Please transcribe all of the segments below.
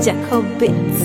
Jacob Bits.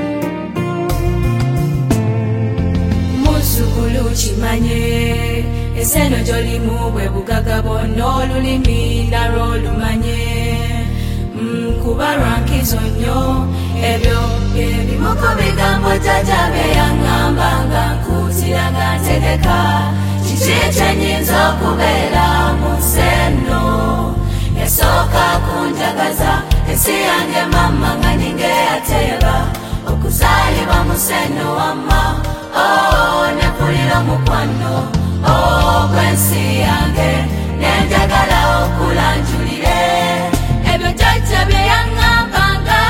Musukulu chimanye eseno jolimu bwe bugagabo n'olulimi nalwo lumanye kubarwa nkizo nnyo ebyo ebimuko bigambo jjajja bye yaŋŋambanga nkuutiranga ntegeka kiki ekyenyinza okubeera mu nseno yasooka kunjagaza ensi yange mama nga ninge yateeba okuzaalibwa mu nseno wamma nepulira omukwano gw'ensi yange nenjagala okulanjulire ebyo jjajja bye yaŋŋambanga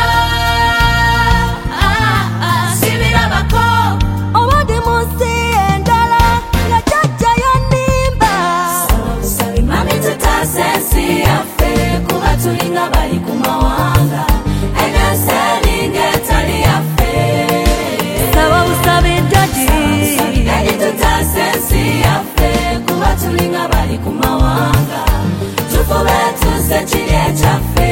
sibirabako Oba ndi mu nsi endala nga jjajja yannimba sabi mami tutaase ensi yaffe kuba tulinga bali ku mawanga ensi eringa etali yaffe saba busabe jjajji tutaase ensi yaffe kuba tulinga bali ku mawanga tufube tuze kiri ekyaffe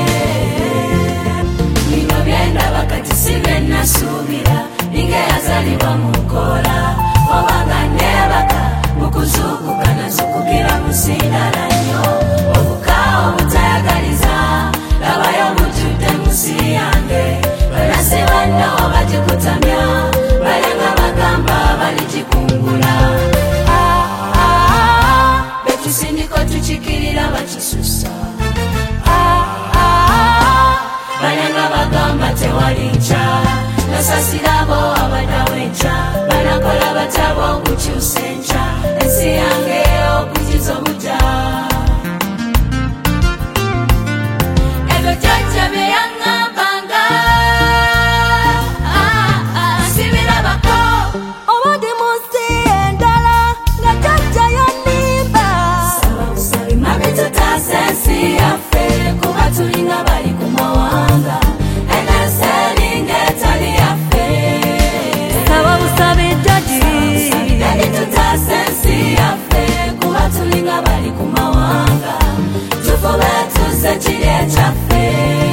bino byendaba kati si bye nasuubira ninga eyazalibwa mu nkoola oba nga neebaka mu kuzuukuka nazukukira mu sindala nnyo obukaawo obutayagaliza labayo bujjudde mu nsi yange banasi banno bagikutamya balenga bagamba baligikungula betusindiko tukikirira bakisusa balenga bagamba tewali nkya nasasirabo abadawo enkya banakola batabo okukyusa enkya ensi yange okugiza obujja ebyo jjajja bye yaŋŋambanga sibirabako oba ndi mu nsi endala nga jjajja yannimba sabi mami tutaase ensi yaffe kuba tulinga bali ku mawanga ensi eringa etali yaffe saba busabe jjajji tutaase ensi yaffe kuba tulinga bali ku mawanga tufube tuze kiri ekyaffe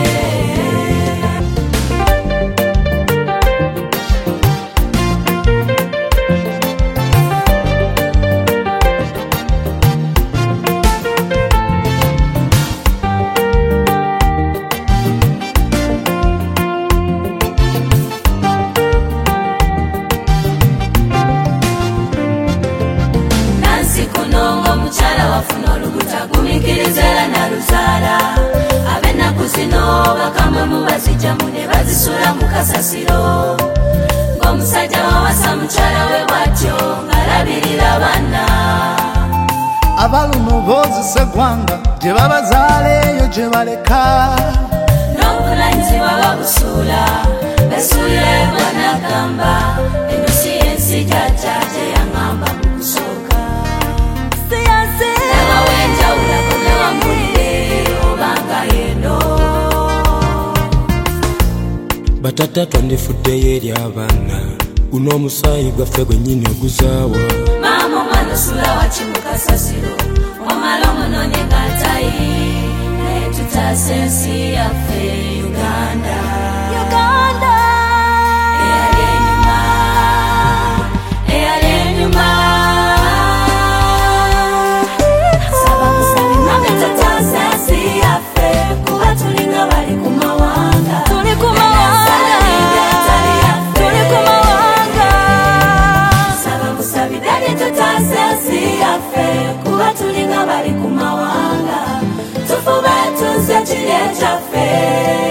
omukyala wafuna olubuta gumikiriza era naluzaala ab'ennaku zino bakamwe mu bazijjamu ne bazisula mu kasasiro ng'omusajja wawasa mukyala we bw'atyo ng'alabirira banna abaluno boozesa eggwanga gye babazaala eyo gye baleka n'obuvunanyizibwa babusuula besuulira ebwanagamba eno si yensi jjajja gye yaŋŋamba mu kusooka batata twandifuddeyo eri abaana guno omusaayi gwaffe gwennyini oguzaawa maama omwana osula waki mu kasasiro omala omunoonye ng'atayi naye tutaase ensi yaffe Uganda eyali enyuma saba musabi mami tutaase ensi yaffe kuba tulinga bali ku mawanga tuli ku kuba tulinga bali ku mawanga tufube tuze kiri ekyaffe